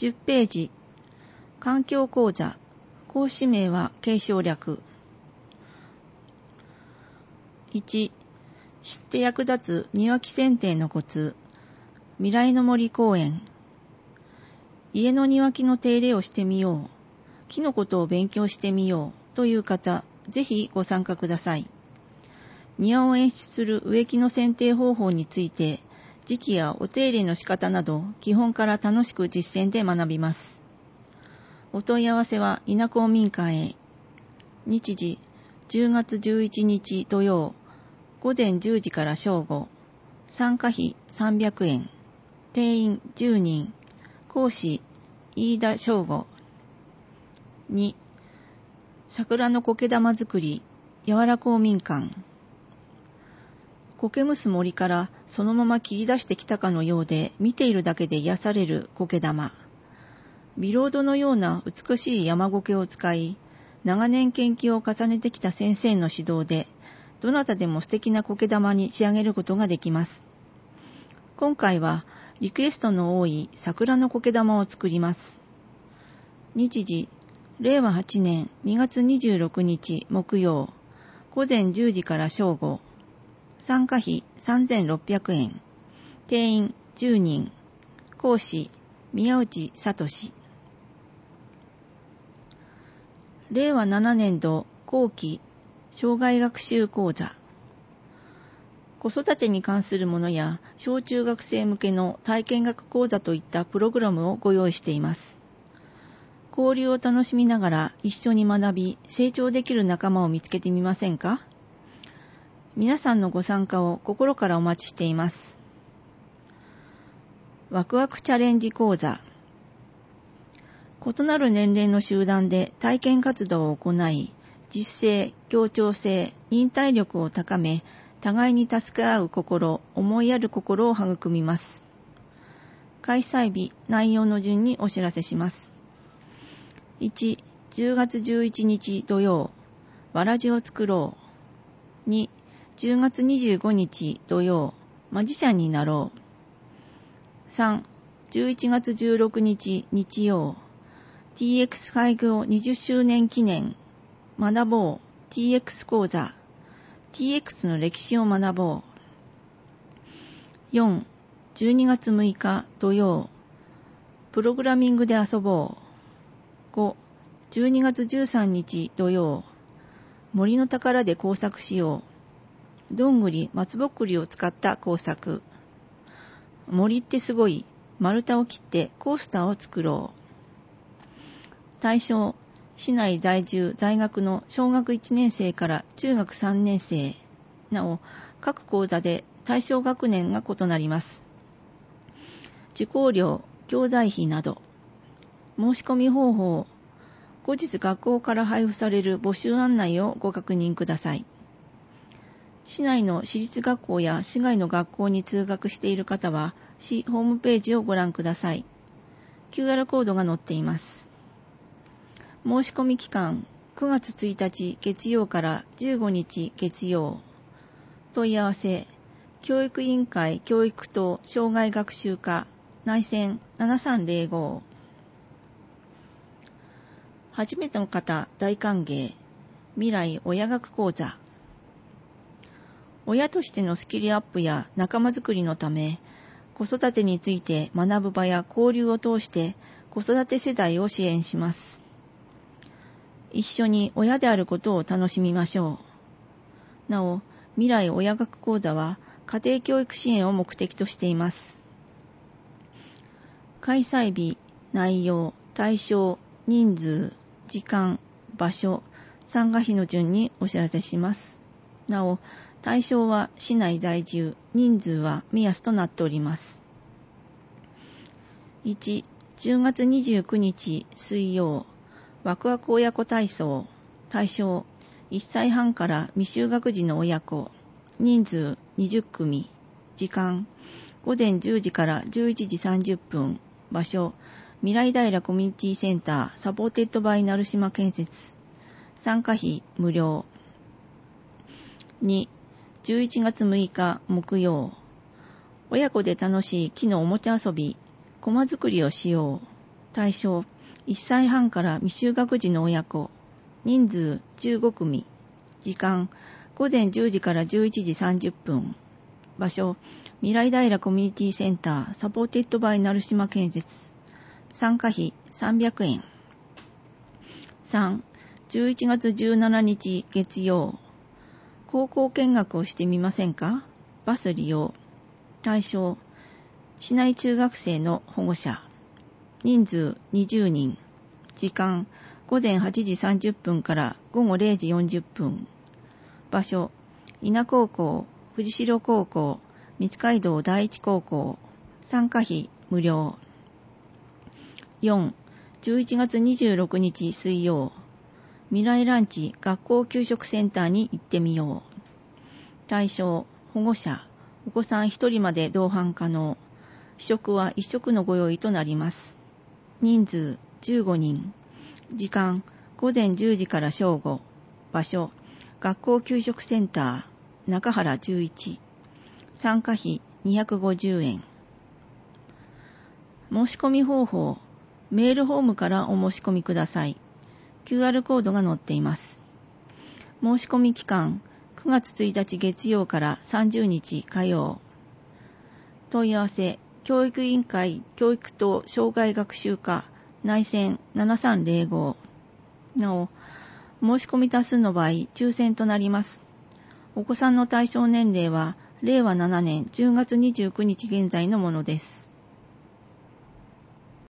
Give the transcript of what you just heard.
10ページ。環境講座。講師名は継承略。1、知って役立つ庭木剪定のコツ。未来の森公園。家の庭木の手入れをしてみよう。木のことを勉強してみようという方、ぜひご参加ください。庭を演出する植木の剪定方法について、時期やお手入れの仕方など、基本から楽しく実践で学びます。お問い合わせは稲公民館へ。日時、10月11日土曜、午前10時から正午。参加費300円。定員10人。講師、飯田翔吾。2、桜の苔玉作り、やわら公民館。苔むす森からそのまま切り出してきたかのようで、見ているだけで癒される苔玉。ビロードのような美しい山苔を使い、長年研究を重ねてきた先生の指導で、どなたでも素敵な苔玉に仕上げることができます。今回はリクエストの多い桜の苔玉を作ります。日時、令和8年2月26日木曜、午前10時から正午。参加費3600円。定員10人。講師、宮内聡。令和7年度後期生涯学習講座。子育てに関するものや小中学生向けの体験学講座といったプログラムをご用意しています。交流を楽しみながら一緒に学び、成長できる仲間を見つけてみませんか？皆さんのご参加を心からお待ちしています。ワクワクチャレンジ講座。異なる年齢の集団で体験活動を行い、実践、協調性、忍耐力を高め、互いに助け合う心、思いやる心を育みます。開催日、内容の順にお知らせします。1、10月11日土曜、わらじを作ろう。2、10月25日土曜、マジシャンになろう。3、11月16日日曜、TX 開業20周年記念、学ぼう TX 講座、TX の歴史を学ぼう。4、12月6日土曜、プログラミングで遊ぼう。5、12月13日土曜、森の宝で工作しよう。どんぐり、松ぼっくりを使った工作。森ってすごい。丸太を切ってコースターを作ろう。対象、市内在住在学の小学1年生から中学3年生。なお、各講座で対象学年が異なります。受講料、教材費など。申し込み方法、後日学校から配布される募集案内をご確認ください。市内の私立学校や市外の学校に通学している方は、市ホームページをご覧ください。QR コードが載っています。申し込み期間、9月1日月曜から15日月曜。問い合わせ、教育委員会教育等障害学習課内線7305。初めての方大歓迎。未来親学講座。親としてのスキルアップや仲間づくりのため、子育てについて学ぶ場や交流を通して子育て世代を支援します。一緒に親であることを楽しみましょう。なお、未来親学講座は家庭教育支援を目的としています。開催日、内容、対象、人数、時間、場所、参加費の順にお知らせします。なお、対象は市内在住、人数は目安となっております。1、10月29日水曜、ワクワク親子体操。対象、1歳半から未就学児の親子。人数20組。時間、午前10時から11時30分。場所、未来平コミュニティセンターサポーテッドバイ成島建設。参加費無料。2、11月6日木曜。親子で楽しい木のおもちゃ遊び、駒作りをしよう。 対象、1歳半から未就学児の親子。人数15組。時間、午前10時から11時30分。場所、未来平コミュニティセンター、サポーテッドバイ成島建設。参加費300円。3、11月17日月曜。高校見学をしてみませんか？バス利用。対象、市内中学生の保護者。人数20人。時間、午前8時30分から午後0時40分。場所、伊那高校、藤代高校、三街道第一高校。参加費無料。4、11月26日水曜。未来ランチ学校給食センターに行ってみよう。対象、保護者、お子さん1人まで同伴可能。試食は1食のご用意となります。人数15人。時間、午前10時から正午。場所、学校給食センター、中原11。参加費250円。申し込み方法、メールフォームからお申し込みください。QR コードが載っています。申し込み期間、9月1日月曜から30日火曜。問い合わせ、教育委員会教育等障害学習課内線7305。なお、申し込み多数の場合、抽選となります。お子さんの対象年齢は、令和7年10月29日現在のものです。